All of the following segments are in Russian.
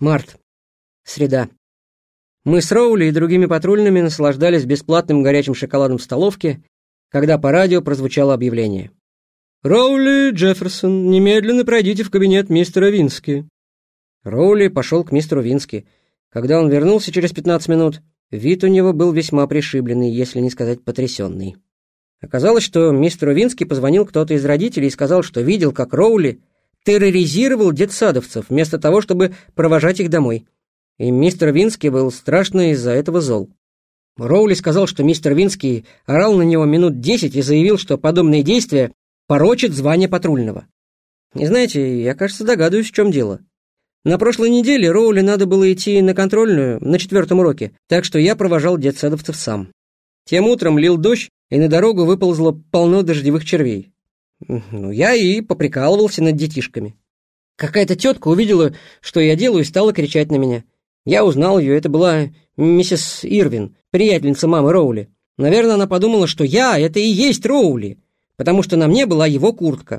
Март. Среда. Мы с Роули и другими патрульными наслаждались бесплатным горячим шоколадом в столовке, когда по радио прозвучало объявление. «Роули Джефферсон, немедленно пройдите в кабинет мистера Вински». Роули пошел к мистеру Вински. Когда он вернулся через 15 минут, вид у него был весьма пришибленный, если не сказать потрясенный. Оказалось, что мистеру Вински позвонил кто-то из родителей и сказал, что видел, как Роули терроризировал детсадовцев, вместо того, чтобы провожать их домой. И мистер Вински был страшно из-за этого зол. Роули сказал, что мистер Вински орал на него минут 10 и заявил, что подобные действия порочат звание патрульного. И знаете, я, кажется, догадываюсь, в чем дело. На прошлой неделе Роули надо было идти на контрольную на 4-м уроке, так что я провожал детсадовцев сам. Тем утром лил дождь, и на дорогу выползло полно дождевых червей. Я и поприкалывался над детишками. Какая-то тетка увидела, что я делаю, и стала кричать на меня. Я узнал ее, это была миссис Ирвин, приятельница мамы Роули. Наверное, она подумала, что это и есть Роули, потому что на мне была его куртка.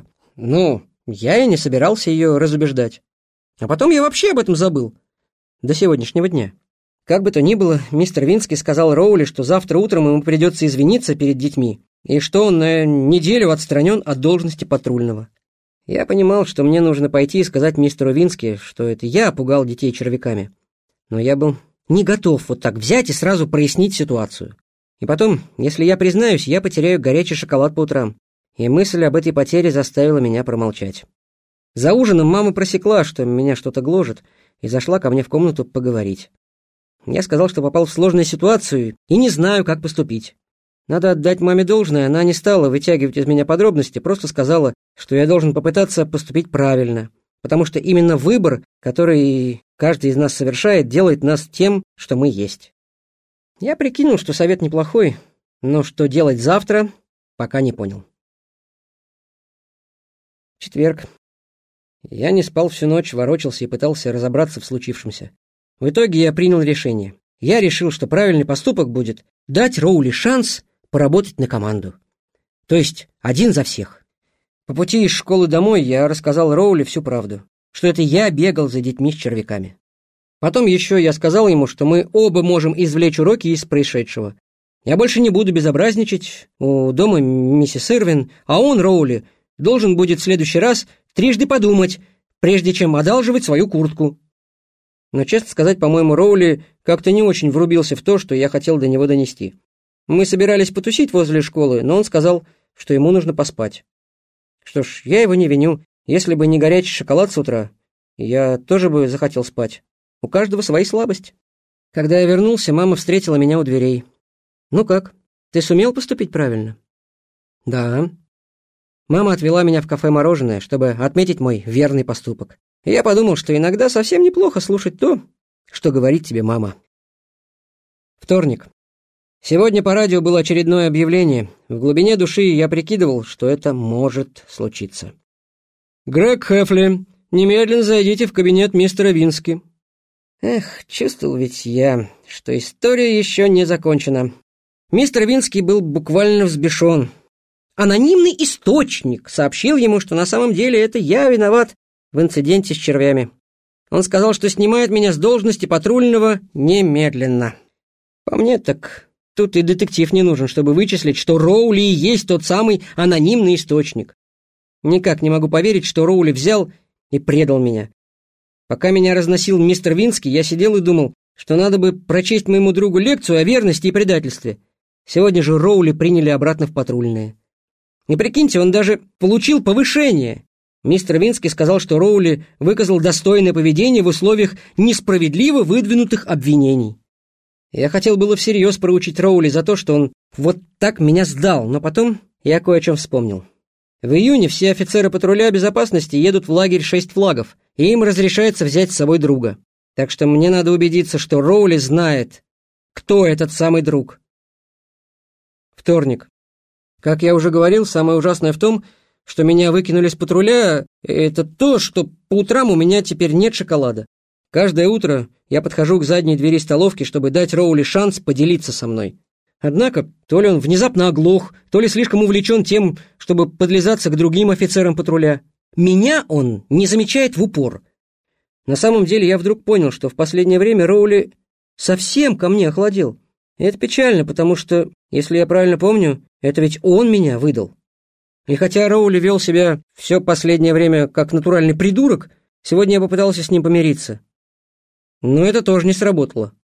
Я и не собирался ее разубеждать. А потом я вообще об этом забыл. До сегодняшнего дня. Как бы то ни было, мистер Вински сказал Роули, что завтра утром ему придется извиниться перед детьми, и что он на неделю отстранен от должности патрульного. Я понимал, что мне нужно пойти и сказать мистеру Вински, что это я пугал детей червяками. Но я был не готов вот так взять и сразу прояснить ситуацию. И потом, если я признаюсь, я потеряю горячий шоколад по утрам. И мысль об этой потере заставила меня промолчать. За ужином мама просекла, что меня что-то гложет, и зашла ко мне в комнату поговорить. Я сказал, что попал в сложную ситуацию и не знаю, как поступить. Надо отдать маме должное, она не стала вытягивать из меня подробности, просто сказала, что я должен попытаться поступить правильно, потому что именно выбор, который каждый из нас совершает, делает нас тем, что мы есть. Я прикинул, что совет неплохой, но что делать завтра, пока не понял. Четверг. Я не спал всю ночь, ворочался и пытался разобраться в случившемся. В итоге я принял решение. Я решил, что правильный поступок будет дать Роули шанс поработать на команду. То есть один за всех. По пути из школы домой я рассказал Роули всю правду, что это я бегал за детьми с червяками. Потом еще я сказал ему, что мы оба можем извлечь уроки из происшедшего. Я больше не буду безобразничать у дома миссис Ирвин, а он, Роули, должен будет в следующий раз трижды подумать, прежде чем одалживать свою куртку. Но, честно сказать, по-моему, Роули как-то не очень врубился в то, что я хотел до него донести. Мы собирались потусить возле школы, но он сказал, что ему нужно поспать. Что ж, я его не виню. Если бы не горячий шоколад с утра, я тоже бы захотел спать. У каждого свои слабости. Когда я вернулся, мама встретила меня у дверей. «Ну как, ты сумел поступить правильно?» «Да». Мама отвела меня в кафе «Мороженое», чтобы отметить мой верный поступок. И я подумал, что иногда совсем неплохо слушать то, что говорит тебе мама. Вторник. Сегодня по радио было очередное объявление. В глубине души я прикидывал, что это может случиться. «Грег Хефли, немедленно зайдите в кабинет мистера Вински». Чувствовал ведь я, что история еще не закончена. Мистер Вински был буквально взбешен. Анонимный источник сообщил ему, что на самом деле это я виноват в инциденте с червями. Он сказал, что снимает меня с должности патрульного немедленно. По мне так тут и детектив не нужен, чтобы вычислить, что Роули и есть тот самый анонимный источник. Никак не могу поверить, что Роули взял и предал меня. Пока меня разносил мистер Вински, я сидел и думал, что надо бы прочесть моему другу лекцию о верности и предательстве. Сегодня же Роули приняли обратно в патрульное. И прикиньте, он даже получил повышение. Мистер Вински сказал, что Роули выказал достойное поведение в условиях несправедливо выдвинутых обвинений. Я хотел было всерьез проучить Роули за то, что он вот так меня сдал, но потом я кое о чем вспомнил. В июне все офицеры патруля безопасности едут в лагерь 6 флагов, и им разрешается взять с собой друга. Так что мне надо убедиться, что Роули знает, кто этот самый друг. Вторник. Как я уже говорил, самое ужасное в том, что меня выкинули с патруля, это то, что по утрам у меня теперь нет шоколада. Каждое утро я подхожу к задней двери столовки, чтобы дать Роули шанс поделиться со мной. Однако, то ли он внезапно оглох, то ли слишком увлечен тем, чтобы подлизаться к другим офицерам патруля. Меня он не замечает в упор. На самом деле я вдруг понял, что в последнее время Роули совсем ко мне охладел. И это печально, потому что, если я правильно помню, это ведь он меня выдал. И хотя Роули вел себя все последнее время как натуральный придурок, сегодня я попытался с ним помириться. Но это тоже не сработало.